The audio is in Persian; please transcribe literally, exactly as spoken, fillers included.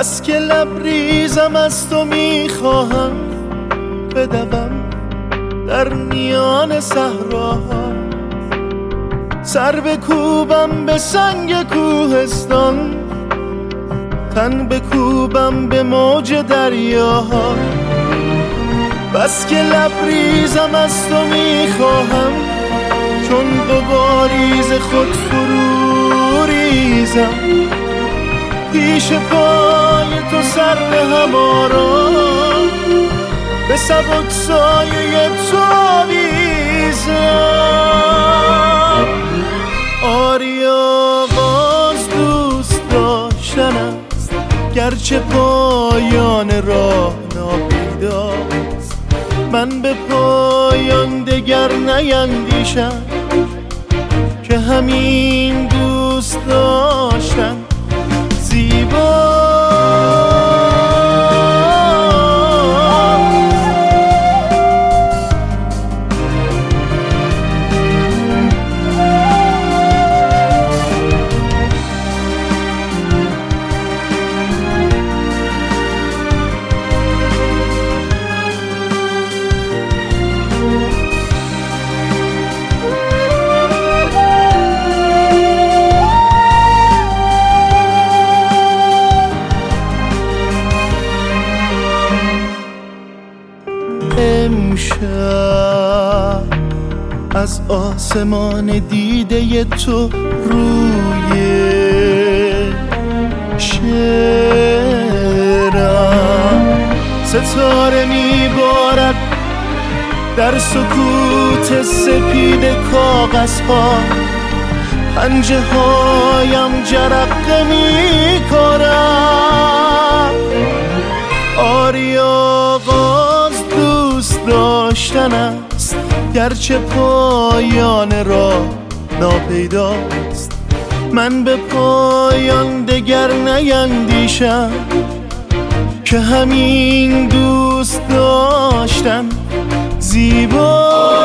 بس که لبریزم از تو میخواهم بدوم در میان صحراها، سر بکوبم به سنگ کوهستان، تن بکوبم به موج دریاها. بس که لبریزم از تو میخواهم چون غباریز خود فرو ریزم، پیش پای تو سر هم آرام، به سبک سایه تو آویزم. آری آغاز دوست داشتن است، گرچه پایان راه ناپیداست. من به پایان دگر نیندیشم که همین دوست داشتن زیبا. امشب از آسمان دیده تو روی شعرم ستاره میبارد در سکوت سپید کاغذها. پنجه هایم جرقه میکنم. آری آغاز دوست داشتن است، گرچه پایان راه ناپیداست. من به پایان دگر نیندیشم که همین دوست داشتن زیبا.